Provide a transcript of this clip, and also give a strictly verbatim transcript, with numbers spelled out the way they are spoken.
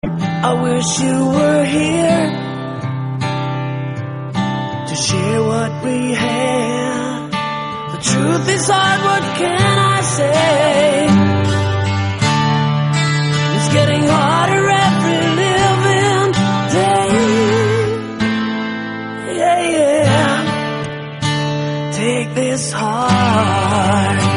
I wish you were here to share what we had. The truth is hard, what can I say? It's getting harder every living day. Yeah, yeah. Take this heart.